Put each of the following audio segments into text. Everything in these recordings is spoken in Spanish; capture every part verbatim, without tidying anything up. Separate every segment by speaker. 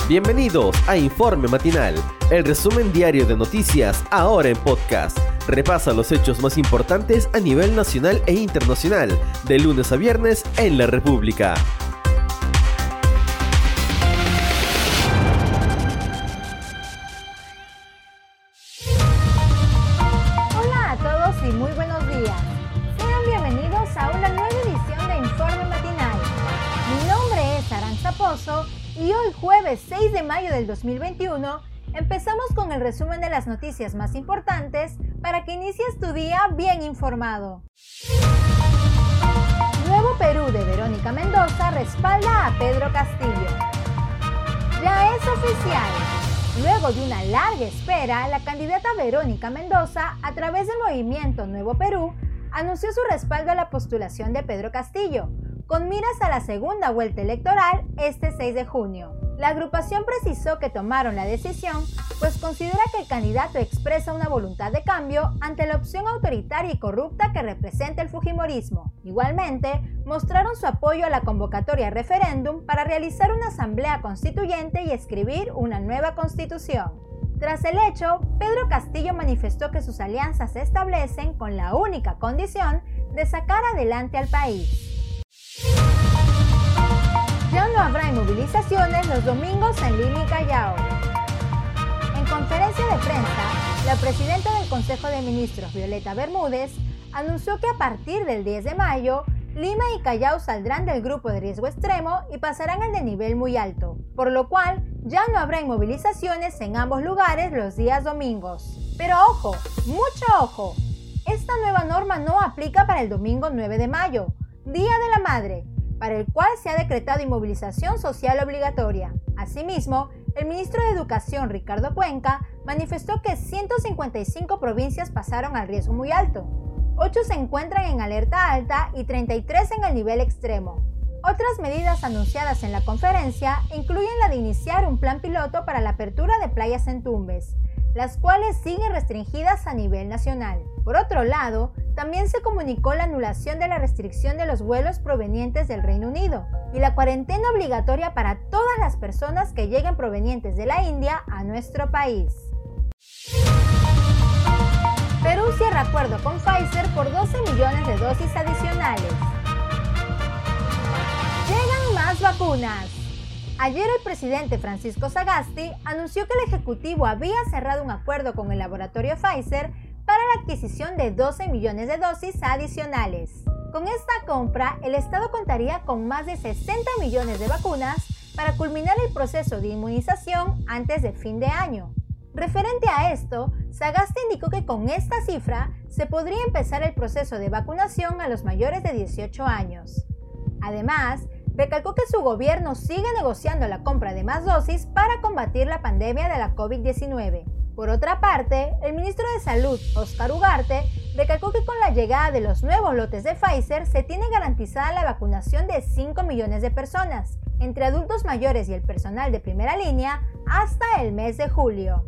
Speaker 1: Bienvenidos a Informe Matinal, el resumen diario de noticias ahora en podcast. Repasa los hechos más importantes a nivel nacional e internacional, de lunes a viernes en la República.
Speaker 2: Hola a todos y muy buenos días. Sean bienvenidos a una nueva edición de Informe Matinal. Mi nombre es Aranza Pozo y hoy jueves seis de mayo del dos mil veintiuno empezamos con el resumen de las noticias más importantes para que inicies tu día bien informado. Nuevo Perú de Verónica Mendoza respalda a Pedro Castillo. Ya es oficial. Luego de una larga espera, la candidata Verónica Mendoza, a través del movimiento Nuevo Perú, anunció su respaldo a la postulación de Pedro Castillo, con miras a la segunda vuelta electoral este seis de junio. La agrupación precisó que tomaron la decisión, pues considera que el candidato expresa una voluntad de cambio ante la opción autoritaria y corrupta que representa el fujimorismo. Igualmente, mostraron su apoyo a la convocatoria a referéndum para realizar una asamblea constituyente y escribir una nueva constitución. Tras el hecho, Pedro Castillo manifestó que sus alianzas se establecen con la única condición de sacar adelante al país. Ya no habrá movilizaciones los domingos en Lima y Callao. En conferencia de prensa, la presidenta del Consejo de Ministros, Violeta Bermúdez, anunció que a partir del diez de mayo, Lima y Callao saldrán del grupo de riesgo extremo y pasarán al de nivel muy alto, por lo cual ya no habrá inmovilizaciones en ambos lugares los días domingos. Pero ojo, mucho ojo, esta nueva norma no aplica para el domingo nueve de mayo, Día de la Madre, para el cual se ha decretado inmovilización social obligatoria. Asimismo, el ministro de Educación, Ricardo Cuenca, manifestó que ciento cincuenta y cinco provincias pasaron al riesgo muy alto, ocho se encuentran en alerta alta y treinta y tres en el nivel extremo. Otras medidas anunciadas en la conferencia incluyen la de iniciar un plan piloto para la apertura de playas en Tumbes, las cuales siguen restringidas a nivel nacional. Por otro lado, también se comunicó la anulación de la restricción de los vuelos provenientes del Reino Unido y la cuarentena obligatoria para todas las personas que lleguen provenientes de la India a nuestro país. Perú cierra acuerdo con Pfizer por doce millones de dosis adicionales. Llegan más vacunas. Ayer el presidente Francisco Sagasti anunció que el Ejecutivo había cerrado un acuerdo con el laboratorio Pfizer para la adquisición de doce millones de dosis adicionales. Con esta compra, el Estado contaría con más de sesenta millones de vacunas para culminar el proceso de inmunización antes de fin de año. Referente a esto, Sagasti indicó que con esta cifra se podría empezar el proceso de vacunación a los mayores de dieciocho años. Además, recalcó que su gobierno sigue negociando la compra de más dosis para combatir la pandemia de la COVID diecinueve. Por otra parte, el ministro de Salud, Óscar Ugarte, recalcó que con la llegada de los nuevos lotes de Pfizer se tiene garantizada la vacunación de cinco millones de personas, entre adultos mayores y el personal de primera línea, hasta el mes de julio.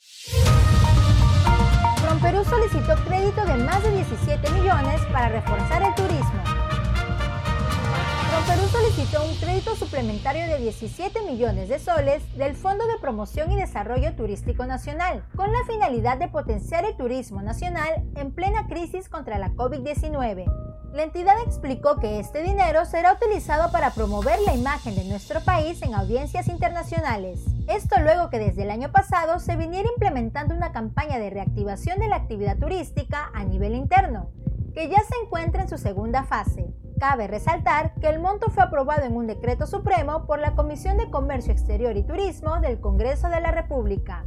Speaker 2: PROMPERÚ solicitó crédito de más de diecisiete millones para reforzar el turismo. PROMPERÚ solicitó un crédito suplementario de diecisiete millones de soles del Fondo de Promoción y Desarrollo Turístico Nacional, con la finalidad de potenciar el turismo nacional en plena crisis contra la COVID diecinueve. La entidad explicó que este dinero será utilizado para promover la imagen de nuestro país en audiencias internacionales. Esto luego que desde el año pasado se viniera implementando una campaña de reactivación de la actividad turística a nivel interno, que ya se encuentra en su segunda fase. Cabe resaltar que el monto fue aprobado en un decreto supremo por la Comisión de Comercio Exterior y Turismo del Congreso de la República.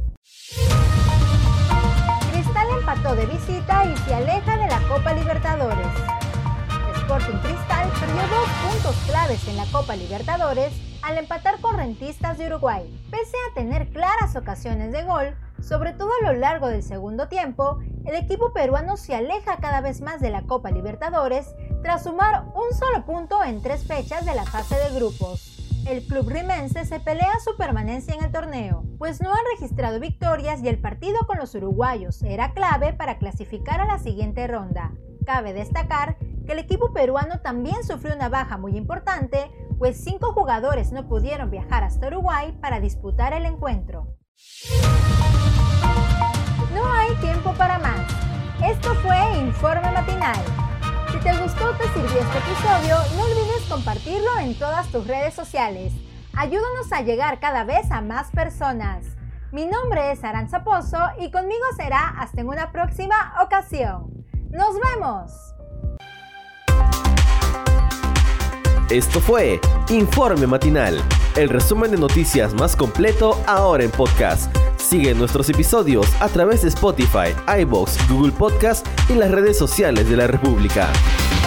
Speaker 2: Cristal empató de visita y se aleja de la Copa Libertadores. Sporting Cristal perdió dos puntos claves en la Copa Libertadores al empatar con Rentistas de Uruguay. Pese a tener claras ocasiones de gol, sobre todo a lo largo del segundo tiempo, el equipo peruano se aleja cada vez más de la Copa Libertadores tras sumar un solo punto en tres fechas de la fase de grupos. El club rimense se pelea su permanencia en el torneo, pues no han registrado victorias y el partido con los uruguayos era clave para clasificar a la siguiente ronda. Cabe destacar que el equipo peruano también sufrió una baja muy importante pues cinco jugadores no pudieron viajar hasta Uruguay para disputar el encuentro. No hay tiempo para más. Esto fue Informe Matinal. Si te gustó o te sirvió este episodio, no olvides compartirlo en todas tus redes sociales. Ayúdanos a llegar cada vez a más personas. Mi nombre es Aranza Pozo y conmigo será hasta en una próxima ocasión. ¡Nos vemos!
Speaker 1: Esto fue Informe Matinal, el resumen de noticias más completo ahora en podcast. Sigue nuestros episodios a través de Spotify, iVoox, Google Podcast y las redes sociales de la República.